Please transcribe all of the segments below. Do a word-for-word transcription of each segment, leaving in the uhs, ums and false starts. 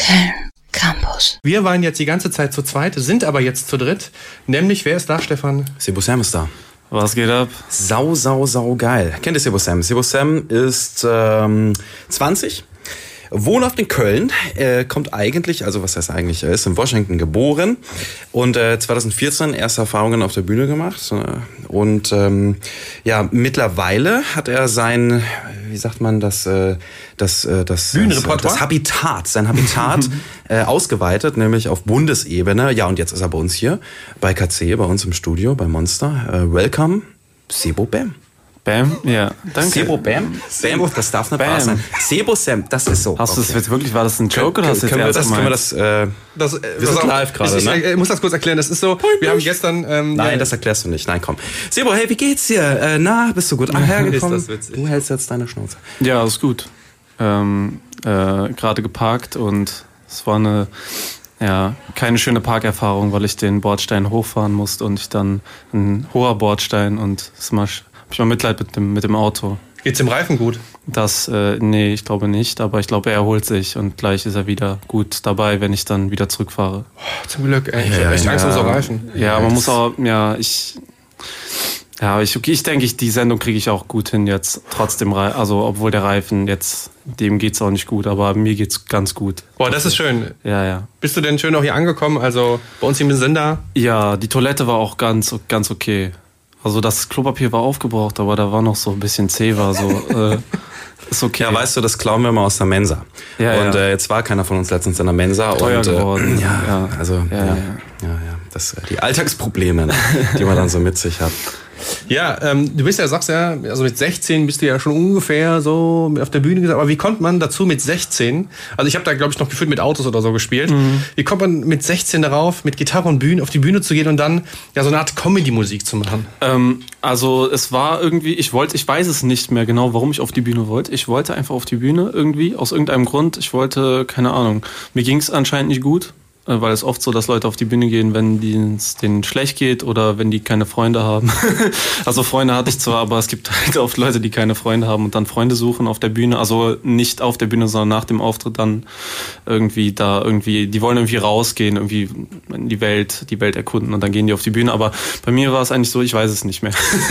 Köln Campus. Wir waren jetzt die ganze Zeit zu zweit, sind aber jetzt zu dritt. Nämlich, wer ist da, Stefan? Sebo Sam ist da. Was geht ab? Sau, sau, sau geil. Kennt ihr Sebo Sam? Sebo Sam ist ähm, zwanzig, wohnhaft in Köln, äh, kommt eigentlich, also was heißt eigentlich, er ist in Washington geboren und äh, zwanzig vierzehn erste Erfahrungen auf der Bühne gemacht. Und ähm, ja, mittlerweile hat er sein, wie sagt man, das, äh, das, äh, das, das, das Habitat, sein Habitat äh, ausgeweitet, nämlich auf Bundesebene. Ja, und jetzt ist er bei uns hier, bei K C, bei uns im Studio, bei Monster. Äh, welcome, Sebo Bam. Bam, ja, danke. Sebo Bam? Bam, das darf nicht wahr sein. Sebo Sam, das ist so. Hast du das jetzt wirklich, war das ein Joke oder hast du das jetzt ernst gemeint? Können wir das, äh, das, äh, wir sind live gerade, ne? Ich, ich muss das kurz erklären, das ist so, wir haben gestern... Ähm, Nein, ja, das erklärst du nicht, nein, komm. Sebo, hey, wie geht's dir? Äh, na, bist du gut hergekommen? Ist das witzig? Du hältst jetzt deine Schnauze. Ja, ist gut. Ähm, äh, gerade geparkt und es war eine... Ja, keine schöne Parkerfahrung, weil ich den Bordstein hochfahren musste und ich dann ein hoher Bordstein und es hab ich mal Mitleid mit dem, mit dem Auto. Geht's dem Reifen gut? Das, äh, nee, ich glaube nicht, aber ich glaube, er erholt sich und gleich ist er wieder gut dabei, wenn ich dann wieder zurückfahre. Oh, zum Glück, ey. Ich ja, hab echt ja, Angst ja. um so Reifen. Ja, man muss auch, ja, ich, ja, ich, okay, ich denke, ich, die Sendung kriege ich auch gut hin jetzt, trotzdem, also, obwohl der Reifen jetzt, dem geht's auch nicht gut, aber mir geht's ganz gut. Boah, das ist schön. Ja, ja. Bist du denn schön auch hier angekommen? Also, bei uns hier im Sender? Ja, die Toilette war auch ganz, ganz okay. Also das Klopapier war aufgebraucht, aber da war noch so ein bisschen zäh, war so, äh, ist okay. Ja, weißt du, das klauen wir mal aus der Mensa. Ja, und ja. Äh, jetzt war keiner von uns letztens in der Mensa. Teuer und, geworden. Äh, ja, ja, also, ja, ja, ja. ja, ja. Das, die Alltagsprobleme, die man dann so mit sich hat. Ja, ähm, du bist ja, sagst ja, also mit sechzehn bist du ja schon ungefähr so auf der Bühne gesagt, aber wie kommt man dazu mit sechzehn? Also ich habe da, glaube ich, noch gefühlt mit Autos oder so gespielt. Mhm. Wie kommt man mit sechzehn darauf, mit Gitarre und Bühne auf die Bühne zu gehen und dann ja so eine Art Comedy-Musik zu machen? Ähm, also es war irgendwie, ich wollte, ich weiß es nicht mehr genau, warum ich auf die Bühne wollte. Ich wollte einfach auf die Bühne irgendwie, aus irgendeinem Grund. Ich wollte, keine Ahnung, mir ging es anscheinend nicht gut. Weil es oft so, dass Leute auf die Bühne gehen, wenn es denen schlecht geht oder wenn die keine Freunde haben. Also Freunde hatte ich zwar, aber es gibt halt oft Leute, die keine Freunde haben und dann Freunde suchen auf der Bühne. Also nicht auf der Bühne, sondern nach dem Auftritt dann irgendwie da irgendwie, die wollen irgendwie rausgehen, irgendwie in die Welt, die Welt erkunden und dann gehen die auf die Bühne. Aber bei mir war es eigentlich so, ich weiß es nicht mehr.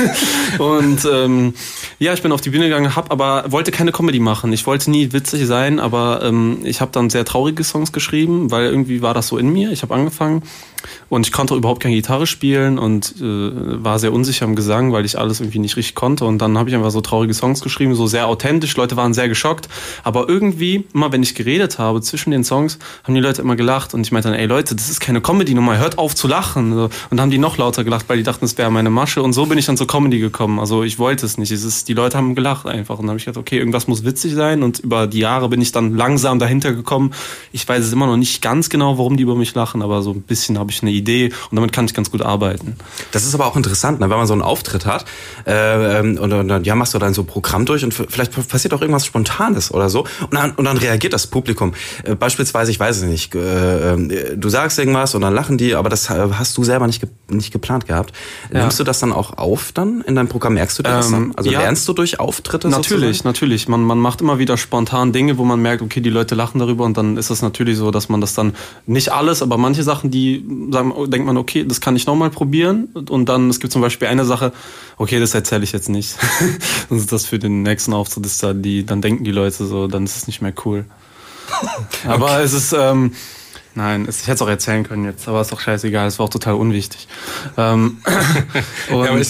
Und ähm, ja, ich bin auf die Bühne gegangen, hab aber wollte keine Comedy machen. Ich wollte nie witzig sein, aber ähm, ich habe dann sehr traurige Songs geschrieben, weil irgendwie war das so in mir. Ich habe angefangen und ich konnte überhaupt keine Gitarre spielen und äh, war sehr unsicher im Gesang, weil ich alles irgendwie nicht richtig konnte. Und dann habe ich einfach so traurige Songs geschrieben, so sehr authentisch. Leute waren sehr geschockt. Aber irgendwie, immer wenn ich geredet habe zwischen den Songs, haben die Leute immer gelacht. Und ich meinte dann, ey Leute, das ist keine Comedy-Nummer, hört auf zu lachen. Und dann haben die noch lauter gelacht, weil die dachten, es wäre meine Masche. Und so bin ich dann zur Comedy gekommen. Also ich wollte es nicht. Es ist, die Leute haben gelacht einfach. Und dann habe ich gedacht, okay, irgendwas muss witzig sein. Und über die Jahre bin ich dann langsam dahinter gekommen. Ich weiß es immer noch nicht ganz genau, warum die über mich lachen, aber so ein bisschen habe ich eine Idee und damit kann ich ganz gut arbeiten. Das ist aber auch interessant, ne? Wenn man so einen Auftritt hat äh, und, und dann ja, machst du dann so ein Programm durch und vielleicht passiert auch irgendwas Spontanes oder so und dann, und dann reagiert das Publikum. Äh, beispielsweise, ich weiß es nicht, äh, du sagst irgendwas und dann lachen die, aber das hast du selber nicht, ge- nicht geplant gehabt. Ja. Nimmst du das dann auch auf dann in deinem Programm? Merkst du das ähm, dann? Also ja, lernst du durch Auftritte Natürlich, sozusagen? natürlich. Man, man macht immer wieder spontan Dinge, wo man merkt, okay, die Leute lachen darüber und dann ist es natürlich so, dass man das dann nicht alles, aber manche Sachen, die sagen, denkt man, okay, das kann ich nochmal probieren. Und dann, es gibt zum Beispiel eine Sache, okay, das erzähle ich jetzt nicht. Sonst ist das für den nächsten Auftritt, ist da die, dann denken die Leute so, dann ist es nicht mehr cool. Aber okay. Es ist, ähm, nein, es, ich hätte es auch erzählen können jetzt, aber ist doch scheißegal, es war auch total unwichtig. Ähm, und,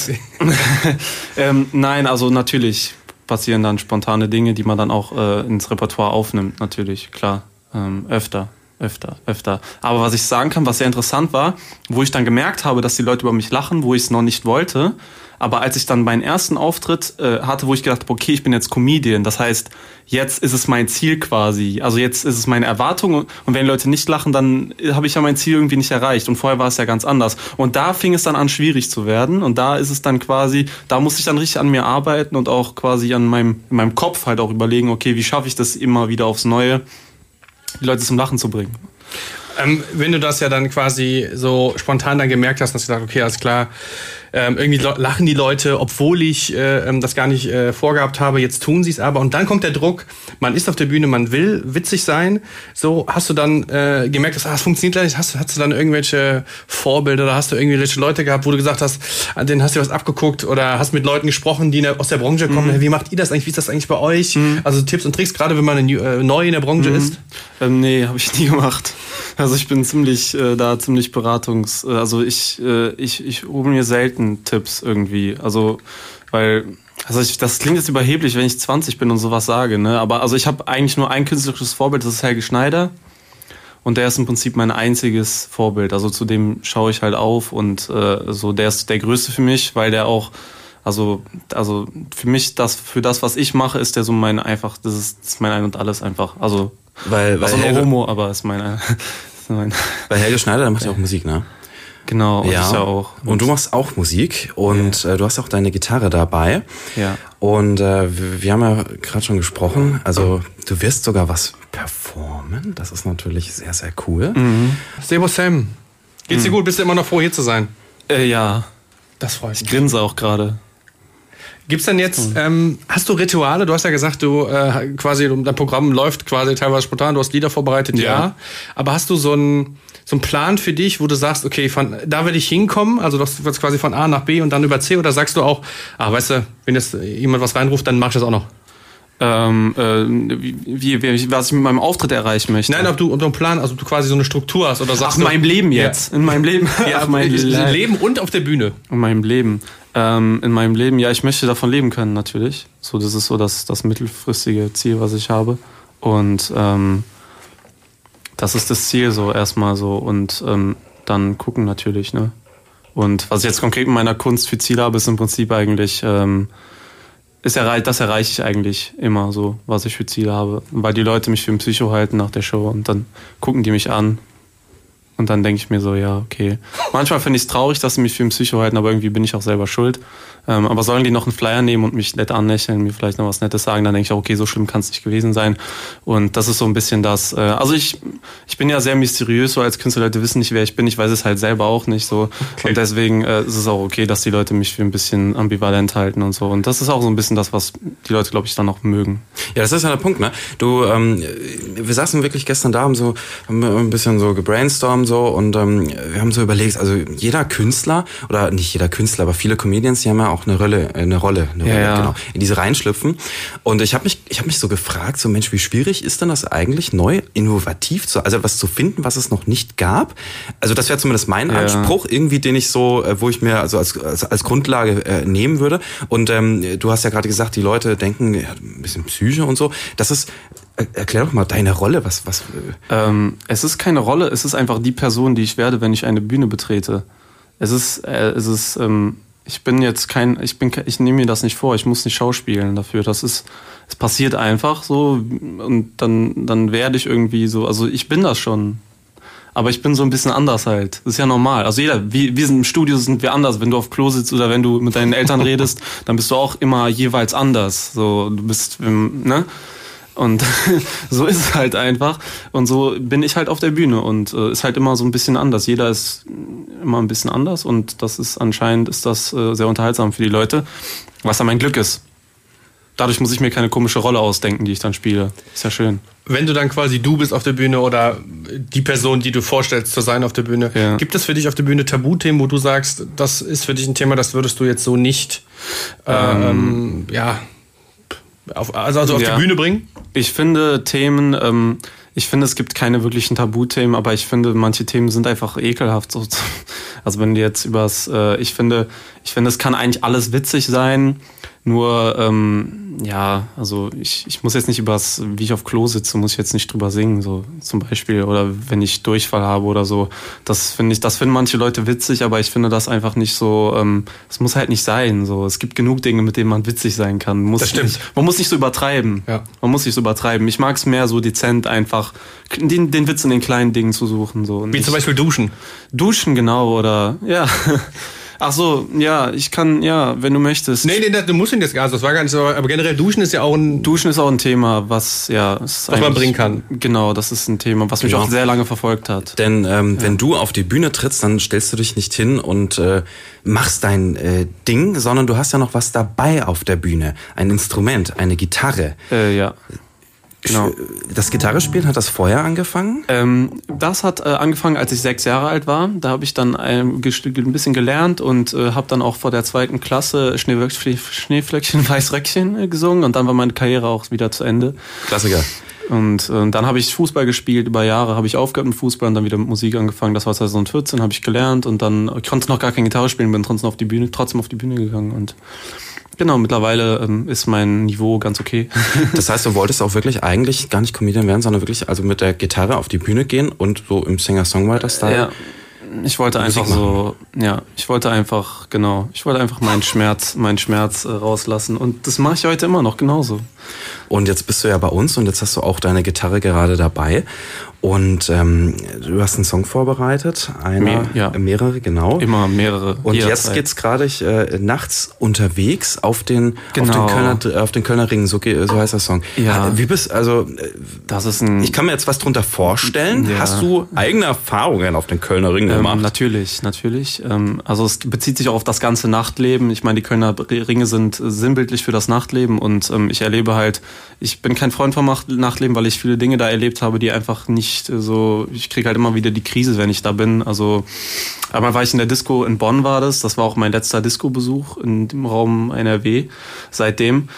ähm, nein, also natürlich passieren dann spontane Dinge, die man dann auch äh, ins Repertoire aufnimmt, natürlich, klar, ähm, öfter. Öfter, öfter. Aber was ich sagen kann, was sehr interessant war, wo ich dann gemerkt habe, dass die Leute über mich lachen, wo ich es noch nicht wollte, aber als ich dann meinen ersten Auftritt äh, hatte, wo ich gedacht habe, okay, ich bin jetzt Comedian, das heißt, jetzt ist es mein Ziel quasi, also jetzt ist es meine Erwartung und wenn die Leute nicht lachen, dann habe ich ja mein Ziel irgendwie nicht erreicht und vorher war es ja ganz anders und da fing es dann an, schwierig zu werden und da ist es dann quasi, da musste ich dann richtig an mir arbeiten und auch quasi an meinem, in meinem Kopf halt auch überlegen, okay, wie schaffe ich das immer wieder aufs Neue, die Leute zum Lachen zu bringen. Ähm, wenn du das ja dann quasi so spontan dann gemerkt hast, hast du gesagt, okay, alles klar, ähm, irgendwie lachen die Leute, obwohl ich äh, das gar nicht äh, vorgehabt habe, jetzt tun sie es aber. Und dann kommt der Druck, man ist auf der Bühne, man will witzig sein. So, hast du dann äh, gemerkt, dass ah, das funktioniert gleich? Hast, hast du dann irgendwelche Vorbilder oder hast du irgendwelche Leute gehabt, wo du gesagt hast, an denen hast du was abgeguckt oder hast mit Leuten gesprochen, die aus der Branche kommen? Mhm. Hey, wie macht ihr das eigentlich? Wie ist das eigentlich bei euch? Mhm. Also Tipps und Tricks, gerade wenn man äh, neu in der Branche mhm. ist? Ähm, nee, habe ich nie gemacht. Also ich bin ziemlich äh, da ziemlich beratungs... Äh, also ich, äh, ich, ich hole mir selten Tipps irgendwie. Also, weil... Also ich, das klingt jetzt überheblich, wenn ich zwanzig bin und sowas sage, ne? Aber also ich habe eigentlich nur ein künstlerisches Vorbild, das ist Helge Schneider. Und der ist im Prinzip mein einziges Vorbild. Also zu dem schaue ich halt auf und äh, so der ist der größte für mich, weil der auch... Also, also für mich, das, für das, was ich mache, ist der so mein einfach, das ist, das ist mein Ein und Alles einfach. Also, weil, weil also Helge, nur Homo, aber ist mein, ist mein. Weil Helge Schneider, der macht ja auch Musik, ne? Genau, und ja. ich ja auch. Und, und du machst auch Musik und ja. äh, du hast auch deine Gitarre dabei. Ja. Und äh, wir, wir haben ja gerade schon gesprochen, also du wirst sogar was performen. Das ist natürlich sehr, sehr cool. Mhm. Servus Sam. Geht's dir mhm. gut? Bist du immer noch froh, hier zu sein? Äh, ja. Das freut mich. Ich grinse auch gerade. Gibt's denn jetzt, ähm, hast du Rituale? Du hast ja gesagt, du äh, quasi, dein Programm läuft quasi teilweise spontan, du hast Lieder vorbereitet, ja. ja. Aber hast du so einen so einen Plan für dich, wo du sagst, okay, von da will ich hinkommen, also das wird quasi von A nach B und dann über C, oder sagst du auch, ah, weißt du, wenn jetzt jemand was reinruft, dann mach ich das auch noch? Ähm, äh, wie, wie, was ich mit meinem Auftritt erreichen möchte. Nein, ob du, ob du einen Plan, also ob du quasi so eine Struktur hast oder sagst Ach, in meinem Leben jetzt. Ja. In meinem Leben. Ja, auf mein Le- Leben und auf der Bühne. In meinem Leben. Ähm, in meinem Leben, ja, ich möchte davon leben können, natürlich. So, das ist so das, das mittelfristige Ziel, was ich habe. Und ähm, das ist das Ziel so erstmal so. Und ähm, dann gucken natürlich, ne? Und was ich jetzt konkret in meiner Kunst für Ziel habe, ist im Prinzip eigentlich... Ähm, Ist erreich, das erreiche ich eigentlich immer so, was ich für Ziele habe. Weil die Leute mich für ein Psycho halten nach der Show und dann gucken die mich an. Und dann denke ich mir so, ja, okay. Manchmal finde ich es traurig, dass sie mich für ein Psycho halten, aber irgendwie bin ich auch selber schuld. Ähm, aber sollen die noch einen Flyer nehmen und mich nett anlächeln, mir vielleicht noch was Nettes sagen, dann denke ich auch, okay, so schlimm kann es nicht gewesen sein. Und das ist so ein bisschen das, äh, also ich ich bin ja sehr mysteriös so als Künstler, Leute wissen nicht, wer ich bin, ich weiß es halt selber auch nicht so. Okay. Und deswegen äh, ist es auch okay, dass die Leute mich für ein bisschen ambivalent halten und so. Und das ist auch so ein bisschen das, was die Leute, glaube ich, dann auch mögen. Ja, das ist ja der Punkt, ne? Du, ähm, wir saßen wirklich gestern da, haben so haben ein bisschen so gebrainstormt so und ähm, wir haben so überlegt, also jeder Künstler, oder nicht jeder Künstler, aber viele Comedians, die haben ja auch eine Rolle, eine Rolle, eine ja, Rolle ja. genau, in diese reinschlüpfen. Und ich habe mich, ich habe mich so gefragt, so Mensch, wie schwierig ist denn das eigentlich, neu, innovativ zu, also was zu finden, was es noch nicht gab? Also das wäre zumindest mein ja. Anspruch, irgendwie, den ich so, wo ich mir also als als, als Grundlage äh, nehmen würde. Und ähm, du hast ja gerade gesagt, die Leute denken, ja, ein bisschen Psyche und so. Das ist Erklär doch mal deine Rolle, was, was? Ähm, es ist keine Rolle, es ist einfach die Person, die ich werde, wenn ich eine Bühne betrete. Es ist, äh, es ist, ähm, ich bin jetzt kein, ich bin, ich nehme mir das nicht vor, ich muss nicht schauspielen dafür. Das ist, es passiert einfach so und dann, dann werde ich irgendwie so, also ich bin das schon. Aber ich bin so ein bisschen anders halt. Das ist ja normal. Also jeder, wir, wir sind im Studio, sind wir anders. Wenn du auf Klo sitzt oder wenn du mit deinen Eltern redest, dann bist du auch immer jeweils anders. So, du bist, ne? Und so ist es halt einfach. Und so bin ich halt auf der Bühne und äh, ist halt immer so ein bisschen anders. Jeder ist immer ein bisschen anders und das ist anscheinend ist das äh, sehr unterhaltsam für die Leute, was dann mein Glück ist. Dadurch muss ich mir keine komische Rolle ausdenken, die ich dann spiele. Ist ja schön. Wenn du dann quasi du bist auf der Bühne oder die Person, die du vorstellst zu sein auf der Bühne, ja. Gibt es für dich auf der Bühne Tabuthemen, wo du sagst, das ist für dich ein Thema, das würdest du jetzt so nicht ähm, ähm, ja, auf, also, also auf ja. die Bühne bringen? Ich finde Themen, ähm, ich finde, es gibt keine wirklichen Tabuthemen, aber ich finde, manche Themen sind einfach ekelhaft. So. Also wenn du jetzt übers, äh, ich finde, ich finde, es kann eigentlich alles witzig sein, nur, ähm, ja, also ich, ich muss jetzt nicht übers, wie ich auf Klo sitze, muss ich jetzt nicht drüber singen, so zum Beispiel, oder wenn ich Durchfall habe oder so. Das finde ich, das finden manche Leute witzig, aber ich finde das einfach nicht so, ähm, es muss halt nicht sein, so. Es gibt genug Dinge, mit denen man witzig sein kann. Man muss das stimmt. Nicht, man muss nicht so übertreiben. Ja. Man muss nicht so übertreiben. Ich mag es mehr so dezent einfach, den, den Witz in den kleinen Dingen zu suchen, so. Und wie ich, zum Beispiel Duschen. Duschen, genau, oder, ja. Ach so, ja, ich kann, ja, wenn du möchtest. Nee, nee, du musst ihn jetzt gar nicht, das war gar nicht so, aber generell Duschen ist ja auch ein... Duschen ist auch ein Thema, was, ja... Ist was man bringen kann. Genau, das ist ein Thema, was genau. mich auch sehr lange verfolgt hat. Denn ähm, ja. wenn du auf die Bühne trittst, dann stellst du dich nicht hin und äh, machst dein äh, Ding, sondern du hast ja noch was dabei auf der Bühne. Ein Instrument, eine Gitarre. Äh, ja. Genau. Das Gitarrespielen, hat das vorher angefangen? Ähm, das hat äh, angefangen, als ich sechs Jahre alt war. Da habe ich dann ein, ein bisschen gelernt und äh, habe dann auch vor der zweiten Klasse Schneeflöckchen, Schneeflöckchen Weißröckchen äh, gesungen. Und dann war meine Karriere auch wieder zu Ende. Klassiker. Und äh, dann habe ich Fußball gespielt, über Jahre habe ich aufgehört mit Fußball und dann wieder mit Musik angefangen. Das war zwanzig vierzehn, habe ich gelernt und dann ich konnte noch gar keine Gitarre spielen, bin trotzdem auf die Bühne, trotzdem auf die Bühne gegangen und genau, mittlerweile ähm, ist mein Niveau ganz okay. Das heißt, du wolltest auch wirklich eigentlich gar nicht Comedian werden, sondern wirklich also mit der Gitarre auf die Bühne gehen und so im Singer-Songwriter-Style? Ja, ich wollte einfach so, ja, ich wollte einfach, genau, ich wollte einfach meinen Schmerz, meinen Schmerz äh, rauslassen und das mache ich heute immer noch genauso. Und jetzt bist du ja bei uns und jetzt hast du auch deine Gitarre gerade dabei. Und ähm, du hast einen Song vorbereitet, einer, Me- ja. mehrere, genau. Immer mehrere. Und jetzt geht's gerade äh, nachts unterwegs auf den, genau. auf den Kölner, auf den Kölner Ring, so, so heißt der Song. Ja. Wie bist, also, das ist ein. Ich kann mir jetzt was drunter vorstellen. Ja. Hast du eigene Erfahrungen auf den Kölner Ring ähm, gemacht? Natürlich, natürlich. Ähm, also es bezieht sich auch auf das ganze Nachtleben. Ich meine, die Kölner Ringe sind sinnbildlich für das Nachtleben und ähm, ich erlebe halt, ich bin kein Freund vom Nachtleben, weil ich viele Dinge da erlebt habe, die einfach nicht so, ich kriege halt immer wieder die Krise, wenn ich da bin. Also, einmal war ich in der Disco in Bonn war das, das war auch mein letzter Disco-Besuch in dem Raum N R W seitdem.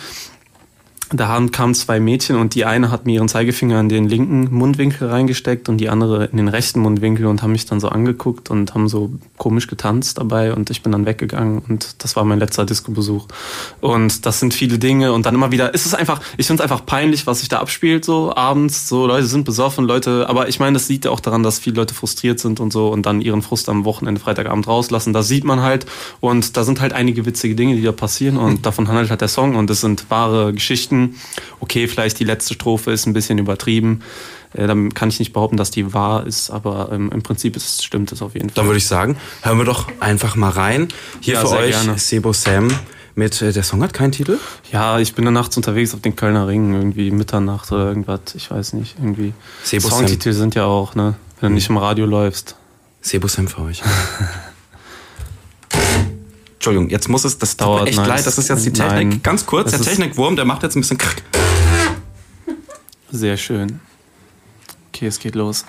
Da kamen zwei Mädchen und die eine hat mir ihren Zeigefinger in den linken Mundwinkel reingesteckt und die andere in den rechten Mundwinkel und haben mich dann so angeguckt und haben so komisch getanzt dabei und ich bin dann weggegangen und das war mein letzter Disco-Besuch. Und das sind viele Dinge und dann immer wieder, ist es einfach, ich finde es einfach peinlich, was sich da abspielt so abends, so Leute sind besoffen, Leute, aber ich meine, das liegt ja auch daran, dass viele Leute frustriert sind und so und dann ihren Frust am Wochenende, Freitagabend rauslassen, das sieht man halt und da sind halt einige witzige Dinge, die da passieren und davon handelt halt der Song und das sind wahre Geschichten. Okay, vielleicht die letzte Strophe ist ein bisschen übertrieben. Äh, dann kann ich nicht behaupten, dass die wahr ist, aber ähm, im Prinzip ist, stimmt es auf jeden Fall. Dann würde ich sagen, hören wir doch einfach mal rein. Hier ja, für euch gerne. Sebo Sam mit, äh, der Song hat keinen Titel? Ja, ich bin da nachts unterwegs auf den Kölner Ringen, irgendwie Mitternacht oder irgendwas, ich weiß nicht, irgendwie. Sebo Songtitel Sam. sind ja auch, ne, wenn du nicht im Radio läufst. Sebo Sam für euch. Entschuldigung, jetzt muss es, das dauert tut mir echt nice. leid, das ist jetzt die Technik. Nein. Ganz kurz, das der Technikwurm, der macht jetzt ein bisschen krrk. Sehr schön. Okay, es geht los.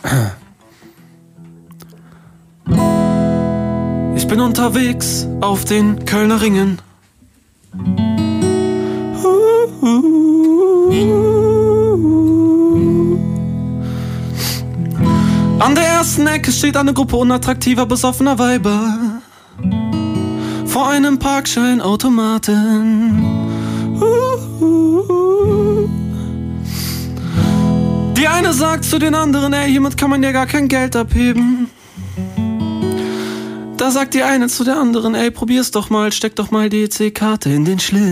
Ich bin unterwegs auf den Kölner Ringen. An der ersten Ecke steht eine Gruppe unattraktiver, besoffener Weiber. Vor einem Parkscheinautomaten. Die eine sagt zu den anderen, ey, hiermit kann man ja gar kein Geld abheben. Da sagt die eine zu der anderen, ey, probier's doch mal, steck doch mal die E C-Karte in den Schlitt.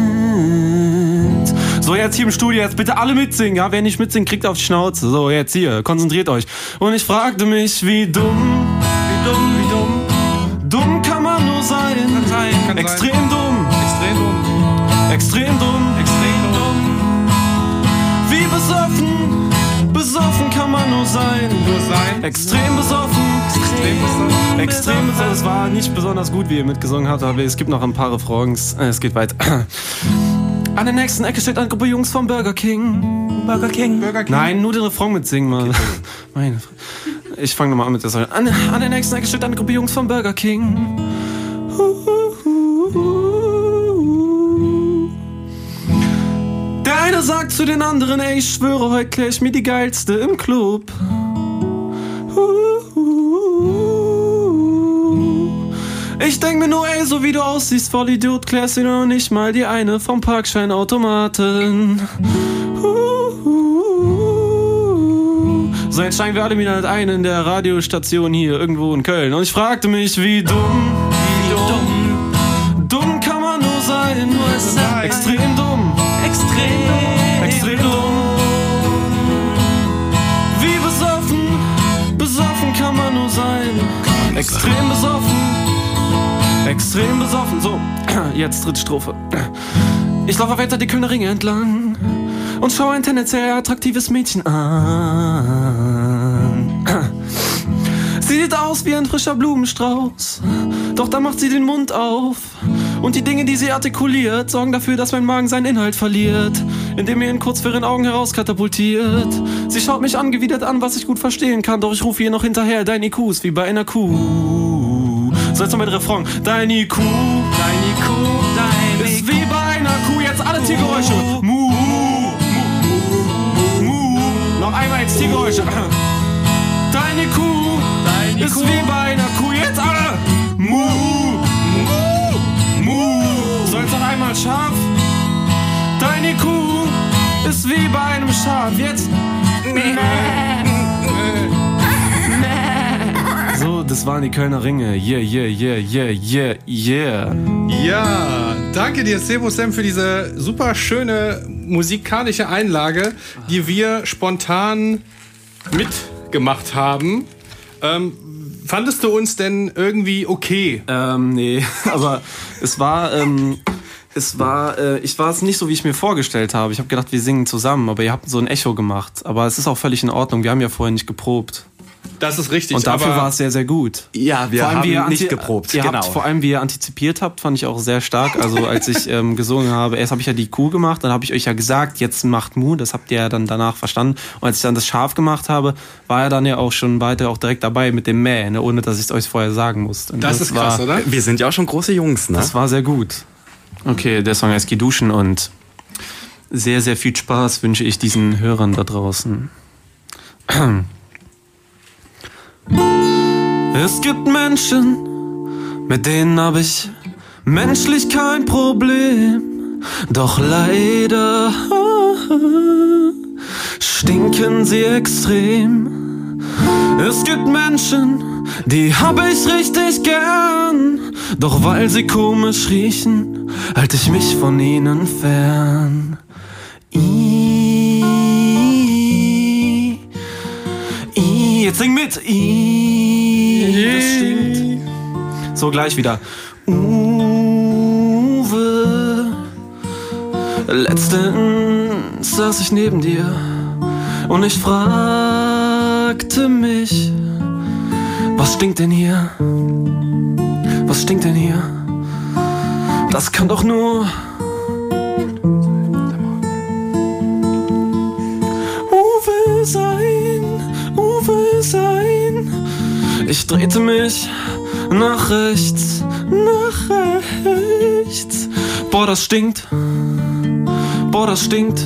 So, jetzt hier im Studio, jetzt bitte alle mitsingen, ja? Wer nicht mitsingt, kriegt auf die Schnauze. So, jetzt hier, konzentriert euch. Und ich fragte mich, wie dumm, wie dumm, wie dumm, dumm kann man nur sein. Kann sein, kann extrem sein. dumm, extrem dumm, extrem dumm, extrem dumm. Wie besoffen, besoffen kann man nur sein. Nur sein. Extrem besoffen, extrem besoffen. Extrem besoffen. Das war nicht besonders gut, wie ihr mitgesungen habt, aber es gibt noch ein paar Refrains. Es geht weiter. An der nächsten Ecke steht eine Gruppe Jungs vom Burger King. Burger King. Burger King. Nein, nur den Refrain mitsingen, Mann. Okay. Meine Fre- ich fange nochmal an mit der Sache. An, an der nächsten Ecke steht eine Gruppe Jungs vom Burger King. Der eine sagt zu den anderen, ey, ich schwöre, heute klär ich mir die geilste im Club. Ich denk mir nur, ey, so wie du aussiehst, Vollidiot, klärst du noch nicht mal die eine vom Parkscheinautomaten. So, jetzt steigen wir alle wieder halt ein in der Radiostation hier irgendwo in Köln. Und ich fragte mich, wie dumm, wie dumm, dumm kann man nur sein, nur sein. Extrem dumm, extrem, extrem dumm. Wie besoffen, besoffen kann man nur sein, extrem besoffen. extrem besoffen. So, jetzt dritte Strophe. Ich laufe weiter die Kölner Ringe entlang und schaue ein tendenziell attraktives Mädchen an. Sie sieht aus wie ein frischer Blumenstrauß, doch dann macht sie den Mund auf. Und die Dinge, die sie artikuliert, sorgen dafür, dass mein Magen seinen Inhalt verliert, indem er ihn kurz vor ihren Augen herauskatapultiert. Sie schaut mich angewidert an, was ich gut verstehen kann, doch ich rufe ihr noch hinterher, dein I Q ist wie bei einer Kuh. So, jetzt noch mit Refrain. Dein I Q, Dein I Q, dein ist wie bei einer Kuh. Jetzt alle Tiergeräusche. Mu, mu, mu, mu. Noch einmal jetzt Tiergeräusche. Dein I Q, Dein I Q ist wie bei einer Kuh. Jetzt alle. Mu, mu, mu. So, jetzt noch einmal scharf. Dein I Q ist wie bei einem Schaf. Jetzt. So, das waren die Kölner Ringe. Yeah, yeah, yeah, yeah, yeah, yeah. Ja, danke dir, Sebo Sam, für diese super schöne musikalische Einlage, die wir spontan mitgemacht haben. Ähm, fandest du uns denn irgendwie okay? Ähm, nee, aber es war, ähm, es war, äh, ich war es nicht so, wie ich mir vorgestellt habe. Ich habe gedacht, wir singen zusammen, aber ihr habt so ein Echo gemacht. Aber es ist auch völlig in Ordnung. Wir haben ja vorher nicht geprobt. Das ist richtig. Und dafür aber war es sehr, sehr gut. Ja, wir vor allem, haben wie ihr nicht anti- geprobt. Ihr Genau. habt, vor allem, wie ihr antizipiert habt, fand ich auch sehr stark. Also als ich ähm, gesungen habe, erst habe ich ja die Kuh gemacht, dann habe ich euch ja gesagt, jetzt macht Mu, das habt ihr ja dann danach verstanden. Und als ich dann das Schaf gemacht habe, war er dann ja auch schon weiter auch direkt dabei mit dem Mäh, ne, ohne dass ich es euch vorher sagen musste. Und das, das ist krass, war, oder? Wir sind ja auch schon große Jungs, ne? Das war sehr gut. Okay, der Song heißt Geh duschen und sehr, sehr viel Spaß wünsche ich diesen Hörern da draußen. Es gibt Menschen, mit denen habe ich menschlich kein Problem. Doch leider stinken sie extrem. Es gibt Menschen, die hab ich richtig gern. Doch weil sie komisch riechen, halte ich mich von ihnen fern. I, I, jetzt sing mit. I, das stinkt. So, gleich wieder. Uwe, letztens saß ich neben dir und ich fragte mich, was stinkt denn hier? Was stinkt denn hier? Das kann doch nur Uwe sein, Uwe sein. Ich drehte mich nach rechts, nach rechts. Boah, das stinkt. Boah, das stinkt.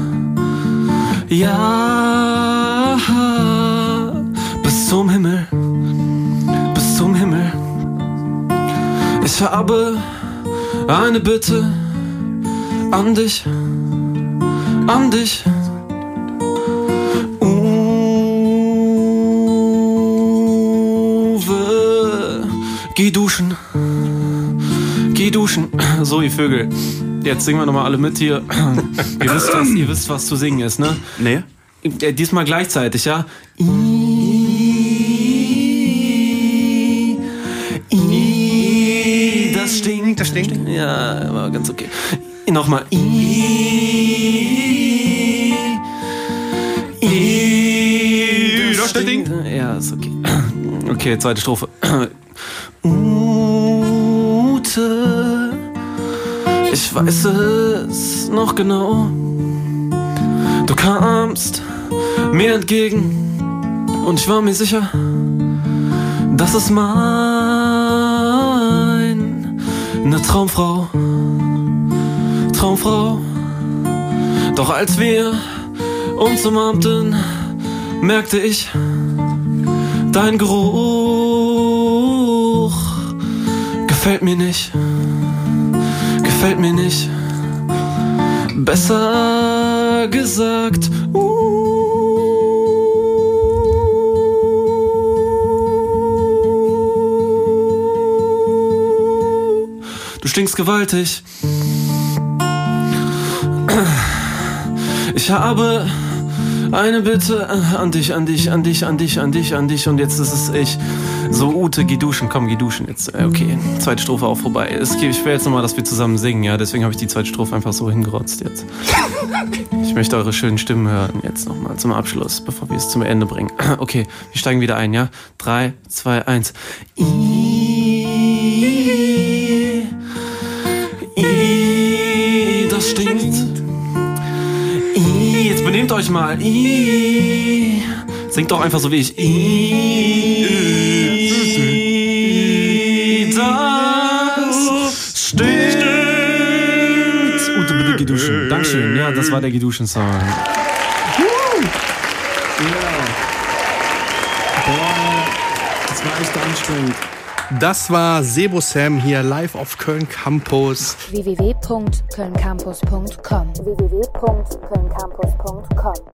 Ja, bis zum Himmel, bis zum Himmel. Ich habe eine Bitte an dich, an dich. Uwe, geh duschen, geh duschen. So, ihr Vögel. Jetzt singen wir nochmal alle mit hier. Ihr wisst, was, ihr wisst, was zu singen ist, ne? Nee. Äh, Diesmal gleichzeitig, ja? I, I, das stinkt, das stinkt. Ja, aber ganz okay. Nochmal. I, I, das stinkt. Ja, ist okay. Okay, zweite Strophe. Ute, ich weiß es noch genau. Du kamst mir entgegen und ich war mir sicher, das ist mein, ne Traumfrau, Traumfrau. Doch als wir uns umarmten, merkte ich, dein Geruch gefällt mir nicht, gefällt mir nicht. Besser gesagt, uh, du stinkst gewaltig. Ich habe Eine Bitte an dich, an dich, an dich, an dich, an dich, an dich. Und jetzt ist es ich. So, Ute, geh duschen. Komm, geh duschen jetzt. Okay, zweite Strophe auch vorbei. Es, ich will jetzt nochmal, dass wir zusammen singen, ja. Deswegen habe ich die zweite Strophe einfach so hingerotzt jetzt. Ich möchte eure schönen Stimmen hören. Jetzt nochmal zum Abschluss, bevor wir es zum Ende bringen. Okay, wir steigen wieder ein, ja. Drei, zwei, eins. I, I, das stinkt. I, jetzt benehmt euch mal. I, singt doch einfach so wie ich. I, das stinkt. Ute, bitte geh duschen. Dankeschön. Ja, das war der Geduschen-Song. Boah, das war echt anstrengend. Das war Sebo Sam hier live auf Köln Campus. w w w punkt köln campus punkt com w w w punkt köln campus punkt com